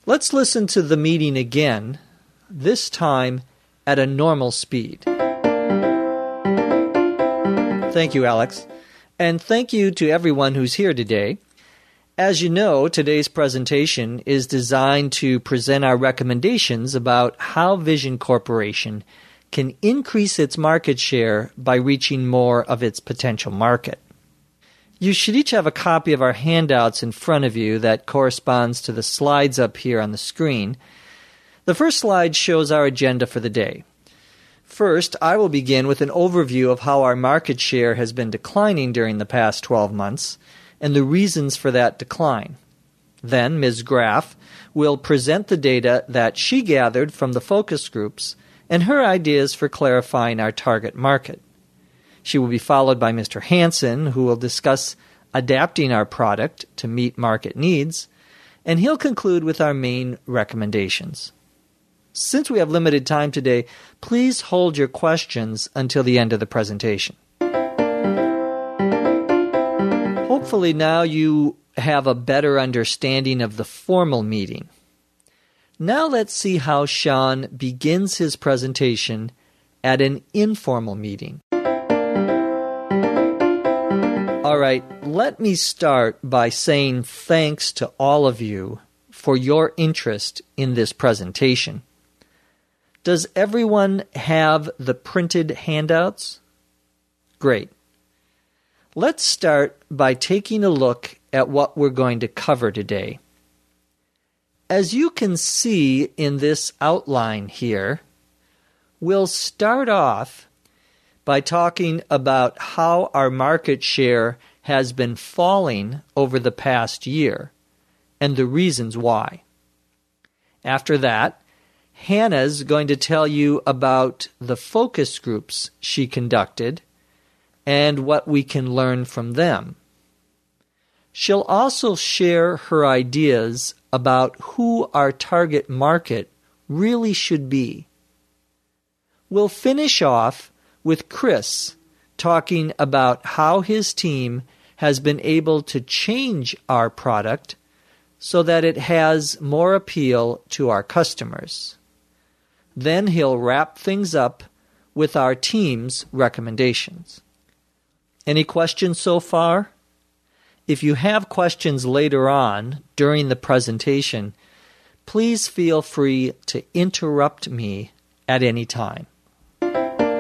Let's listen to the meeting again, this time at a normal speed. Thank you, Alex. And thank you to everyone who's here today. As you know, today's presentation is designed to present our recommendations about how Vision Corporation can increase its market share by reaching more of its potential market. You should each have a copy of our handouts in front of you that corresponds to the slides up here on the screen. The first slide shows our agenda for the day. First, I will begin with an overview of how our market share has been declining during the past 12 months and the reasons for that decline. Then, Ms. Graff will present the data that she gathered from the focus groups and her ideas for clarifying our target market. She will be followed by Mr. Hansen, who will discuss adapting our product to meet market needs, and he'll conclude with our main recommendations. Since we have limited time today, please hold your questions until the end of the presentation. Hopefully now you have a better understanding of the formal meeting. Now let's see how Sean begins his presentation at an informal meeting. All right, let me start by saying thanks to all of you for your interest in this presentation. Does everyone have the printed handouts? Great. Let's start by taking a look at what we're going to cover today. As you can see in this outline here, we'll start off by talking about how our market share has been falling over the past year and the reasons why. After that, Hannah's going to tell you about the focus groups she conducted and what we can learn from them. She'll also share her ideas about who our target market really should be. We'll finish off with Chris talking about how his team has been able to change our product so that it has more appeal to our customers. Then he'll wrap things up with our team's recommendations. Any questions so far? If you have questions later on during the presentation, please feel free to interrupt me at any time.